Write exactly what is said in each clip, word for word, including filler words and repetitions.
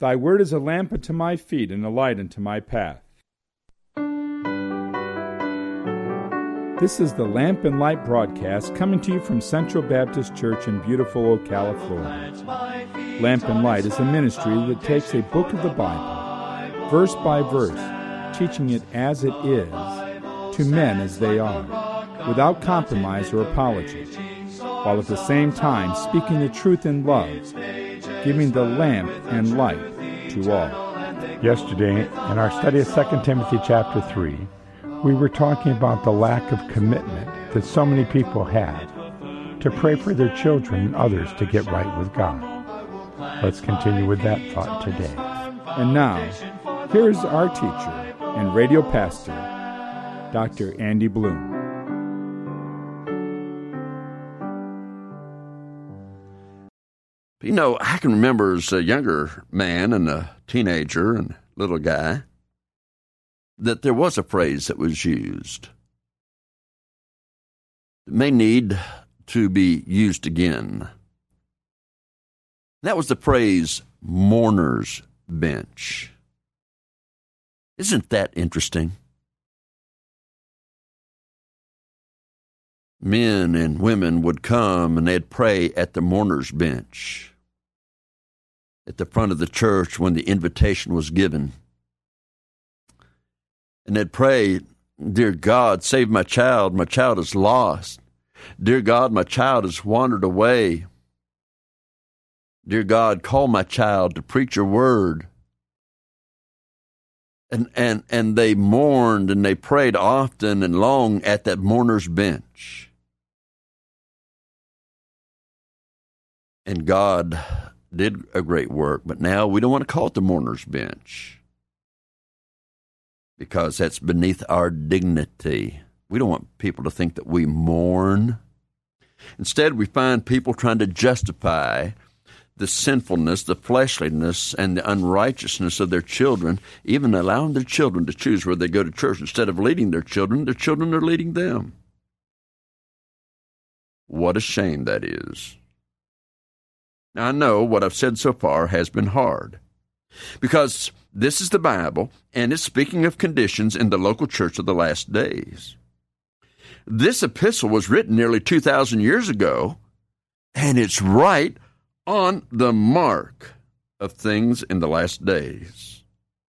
Thy word is a lamp unto my feet and a light unto my path. This is the Lamp and Light broadcast coming to you from Central Baptist Church in beautiful Ocala, Florida. Lamp and Light is a ministry that takes a book of the Bible, verse by verse, teaching it as it is, to men as they are, without compromise or apology, while at the same time speaking the truth in love, giving the lamp and light to all. Yesterday, in our study of Second Timothy chapter three, we were talking about the lack of commitment that so many people have to pray for their children and others to get right with God. Let's continue with that thought today. And now, here is our teacher and radio pastor, Doctor Andy Bloom. You know, I can remember as a younger man and a teenager and little guy that there was a phrase that was used. It may need to be used again. That was the phrase, mourner's bench. Isn't that interesting? Men and women would come and they'd pray at the mourner's bench at the front of the church when the invitation was given. And they'd pray, "Dear God, save my child. My child is lost. Dear God, my child has wandered away. Dear God, call my child to preach your word." And, and, and they mourned and they prayed often and long at that mourner's bench. And God did a great work, but now we don't want to call it the mourner's bench because that's beneath our dignity. We don't want people to think that we mourn. Instead, we find people trying to justify the sinfulness, the fleshliness, and the unrighteousness of their children, even allowing their children to choose where they go to church. Instead of leading their children, their children are leading them. What a shame that is. Now, I know what I've said so far has been hard, because this is the Bible, and it's speaking of conditions in the local church of the last days. This epistle was written nearly two thousand years ago, and it's right on the mark of things in the last days.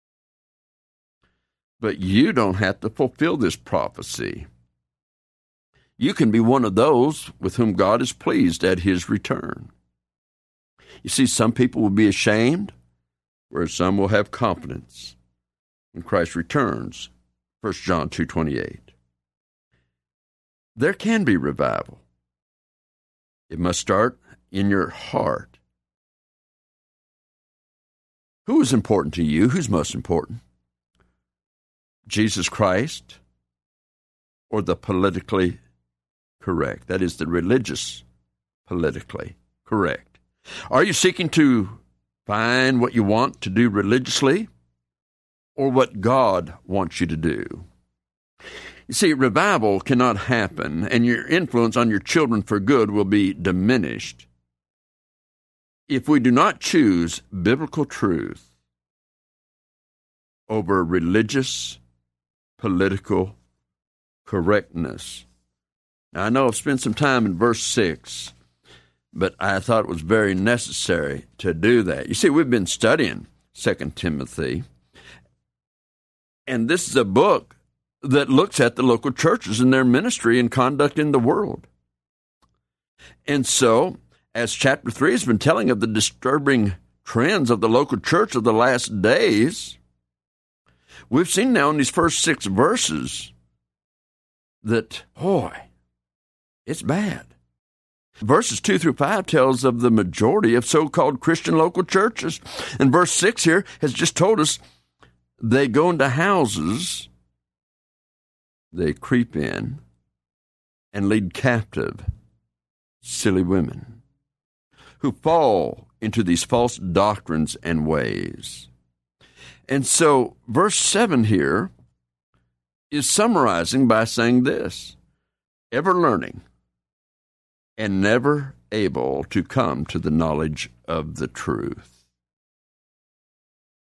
But you don't have to fulfill this prophecy. You can be one of those with whom God is pleased at his return. You see, some people will be ashamed, whereas some will have confidence when Christ returns, First John two twenty-eight. There can be revival. It must start in your heart. Who is important to you? Who's most important? Jesus Christ or the politically correct? That is, the religious politically correct. Are you seeking to find what you want to do religiously or what God wants you to do? You see, revival cannot happen, and your influence on your children for good will be diminished if we do not choose biblical truth over religious, political correctness. Now, I know I've spent some time in verse six, but I thought it was very necessary to do that. You see, we've been studying Second Timothy, and this is a book that looks at the local churches and their ministry and conduct in the world. And so, as chapter three has been telling of the disturbing trends of the local church of the last days, we've seen now in these first six verses that, boy, it's bad. Verses two through five tells of the majority of so-called Christian local churches. And verse six here has just told us they go into houses, they creep in, and lead captive silly women who fall into these false doctrines and ways. And so verse seven here is summarizing by saying this: ever learning and never able to come to the knowledge of the truth.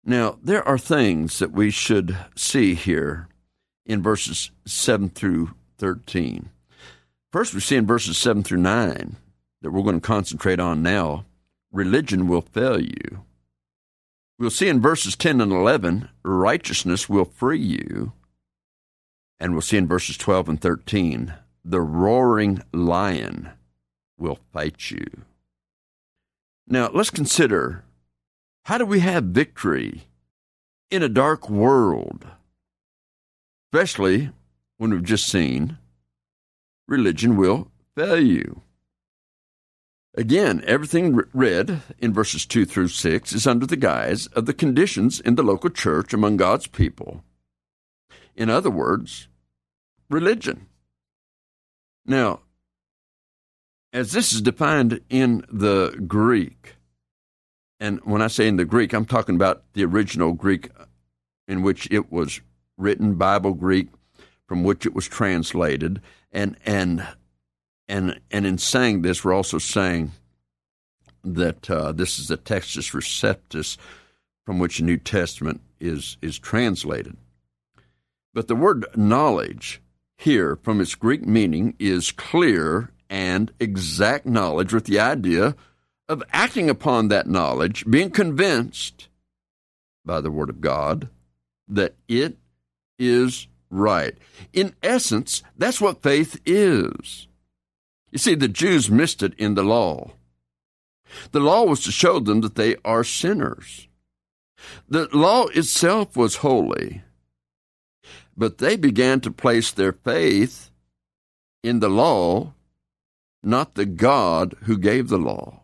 Now, there are things that we should see here in verses seven through thirteen. First, we see in verses seven through nine that we're going to concentrate on now, religion will fail you. We'll see in verses ten and eleven, righteousness will free you. And we'll see in verses twelve and thirteen, the roaring lion will fight you. Now, let's consider, how do we have victory in a dark world? Especially when we've just seen religion will fail you. Again, everything read in verses two through six is under the guise of the conditions in the local church among God's people. In other words, religion. Now, as this is defined in the Greek, and when I say in the Greek, I'm talking about the original Greek in which it was written, Bible Greek, from which it was translated, and and and and in saying this, we're also saying that uh, this is the Textus Receptus from which the New Testament is is translated. But the word knowledge here, from its Greek meaning, is clear and exact knowledge, with the idea of acting upon that knowledge, being convinced by the Word of God that it is right. In essence, that's what faith is. You see, the Jews missed it in the law. The law was to show them that they are sinners. The law itself was holy, but they began to place their faith in the law, not the God who gave the law.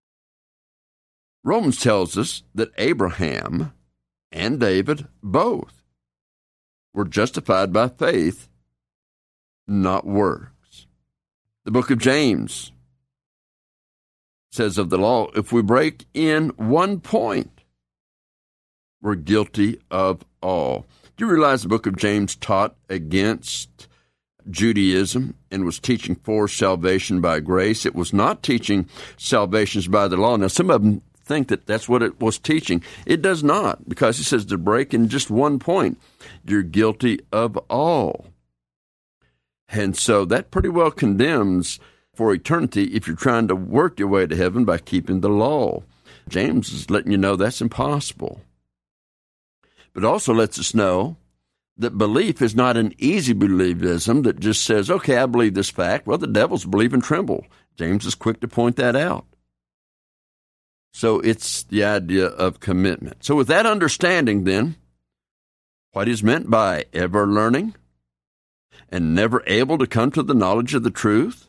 Romans tells us that Abraham and David both were justified by faith, not works. The book of James says of the law, if we break in one point, we're guilty of all. Do you realize the book of James taught against Judaism and was teaching for salvation by grace? It was not teaching salvations by the law. Now, some of them think that that's what it was teaching. It does not, because it says to break in just one point, you're guilty of all. And so that pretty well condemns for eternity if you're trying to work your way to heaven by keeping the law. James is letting you know that's impossible. But also lets us know that belief is not an easy believism that just says, okay, I believe this fact. Well, the devils believe and tremble. James is quick to point that out. So it's the idea of commitment. So with that understanding, then, what is meant by ever learning and never able to come to the knowledge of the truth?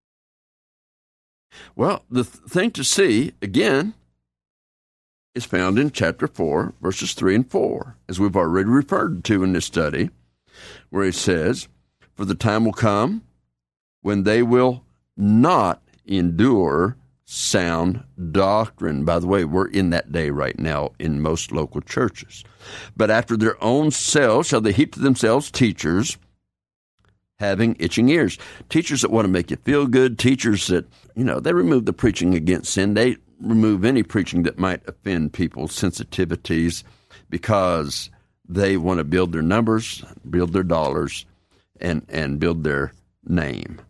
Well, the th- thing to see, again, is found in chapter four, verses three and four, as we've already referred to in this study, where he says, for the time will come when they will not endure sound doctrine. By the way, we're in that day right now in most local churches. But after their own selves shall they heap to themselves teachers having itching ears. Teachers that want to make you feel good, teachers that, you know, they remove the preaching against sin. They remove any preaching that might offend people's sensitivities because they want to build their numbers, build their dollars, and, and build their name.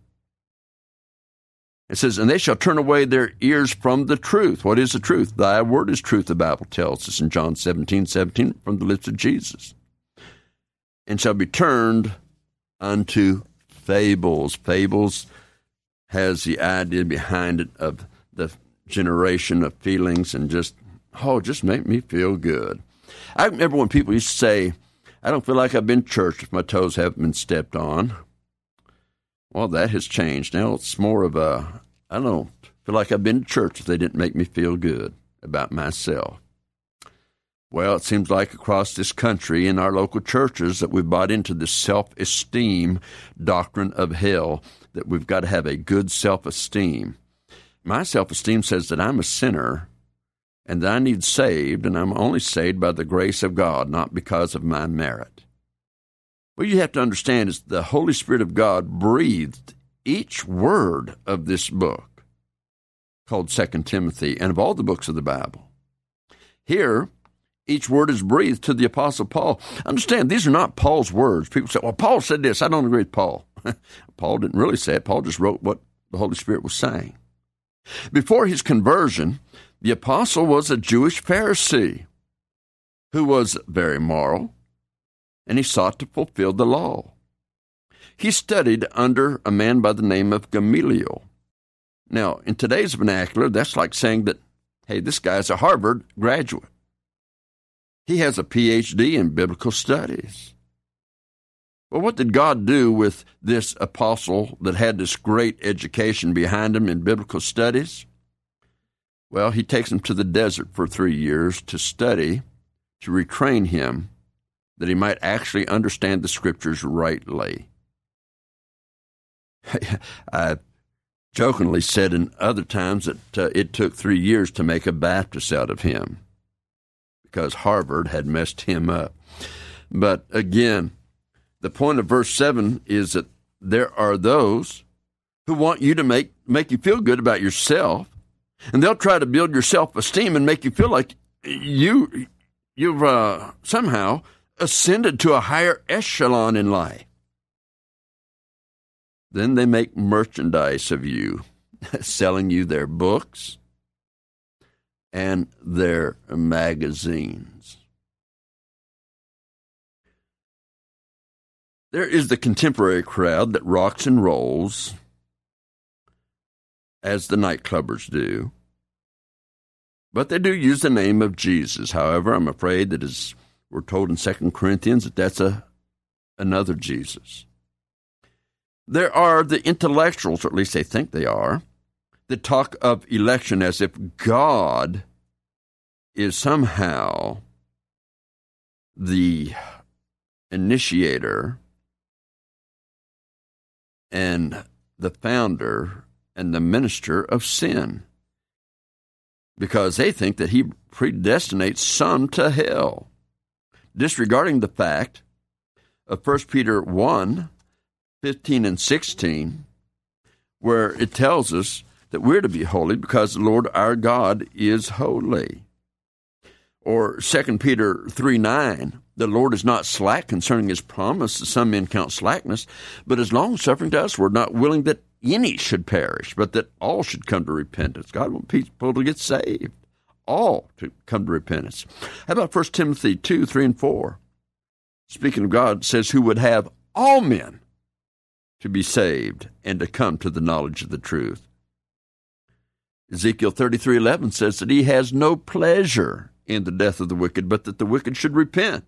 It says, and they shall turn away their ears from the truth. What is the truth? Thy word is truth, the Bible tells us in John seventeen seventeen, from the lips of Jesus. And shall be turned unto fables. Fables has the idea behind it of the generation of feelings and just, oh, just make me feel good. I remember when people used to say, I don't feel like I've been to church if my toes haven't been stepped on. Well, that has changed. Now it's more of a, I don't feel like I've been to church if they didn't make me feel good about myself. Well, it seems like across this country in our local churches that we've bought into this self-esteem doctrine of hell, that we've got to have a good self-esteem. My self-esteem says that I'm a sinner and that I need saved, and I'm only saved by the grace of God, not because of my merit. What you have to understand is the Holy Spirit of God breathed each word of this book called Second Timothy and of all the books of the Bible. Here, each word is breathed to the Apostle Paul. Understand, these are not Paul's words. People say, well, Paul said this. I don't agree with Paul. Paul didn't really say it. Paul just wrote what the Holy Spirit was saying. Before his conversion, the apostle was a Jewish Pharisee who was very moral, and he sought to fulfill the law. He studied under a man by the name of Gamaliel. Now, in today's vernacular, that's like saying that, hey, this guy's a Harvard graduate. He has a P H D in biblical studies. Well, what did God do with this apostle that had this great education behind him in biblical studies? Well, he takes him to the desert for three years to study, to retrain him, that he might actually understand the Scriptures rightly. I jokingly said in other times that uh, it took three years to make a Baptist out of him because Harvard had messed him up. But again, the point of verse seven is that there are those who want you to make, make you feel good about yourself, and they'll try to build your self-esteem and make you feel like you, you've uh, somehow ascended to a higher echelon in life. Then they make merchandise of you, selling you their books and their magazines. There is the contemporary crowd that rocks and rolls as the nightclubbers do. But they do use the name of Jesus. However, I'm afraid that as we're told in Second Corinthians that that's a, another Jesus. There are the intellectuals, or at least they think they are, that talk of election as if God is somehow the initiator and the founder and the minister of sin, because they think that he predestinates some to hell, disregarding the fact of First Peter one, fifteen and sixteen, where it tells us that we're to be holy because the Lord our God is holy. Or Second Peter three nine, the Lord is not slack concerning his promise, as some men count slackness, but is long-suffering to us. We're not willing that any should perish, but that all should come to repentance. God wants people to get saved, all to come to repentance. How about First Timothy two, three, and four? Speaking of God, says, who would have all men to be saved and to come to the knowledge of the truth. Ezekiel thirty-three eleven says that he has no pleasure in the death of the wicked, but that the wicked should repent.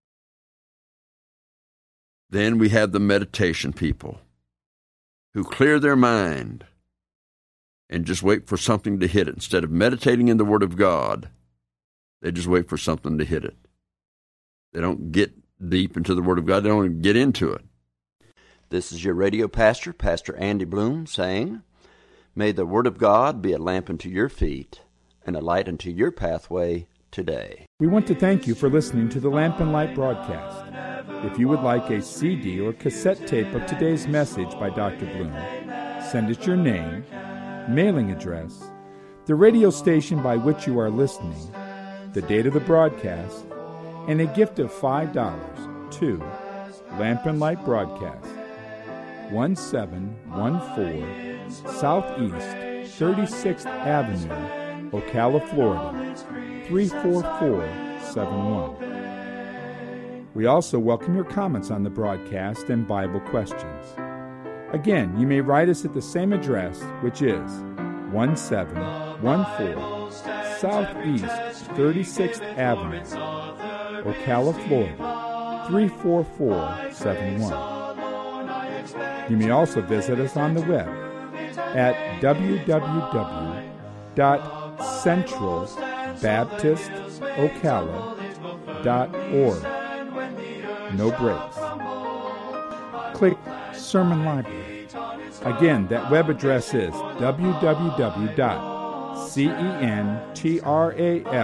Then we have the meditation people who clear their mind and just wait for something to hit it. Instead of meditating in the Word of God, they just wait for something to hit it. They don't get deep into the Word of God. They don't even get into it. This is your radio pastor, Pastor Andy Bloom, saying, may the Word of God be a lamp unto your feet and a light unto your pathway today. We want to thank you for listening to the Lamp and Light broadcast. If you would like a C D or cassette tape of today's message by Doctor Bloom, send us your name, mailing address, the radio station by which you are listening, the date of the broadcast, and a gift of five dollars to Lamp and Light Broadcast, one seven one four Southeast thirty-sixth Avenue, Ocala, Florida, three four four seven one. We also welcome your comments on the broadcast and Bible questions. Again, you may write us at the same address, which is one seven one four Southeast thirty-sixth Avenue, Ocala, Florida, three four four seven one. You may also visit us on the web at w w w dot central baptist ocala dot org. No breaks. Click Sermon Library. Again, that web address is w w w dot central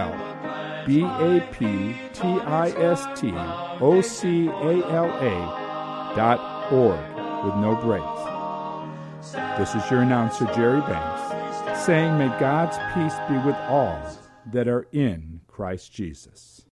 baptist ocala dot org with no breaks. This is your announcer, Jerry Banks, saying may God's peace be with all that are in Christ Jesus.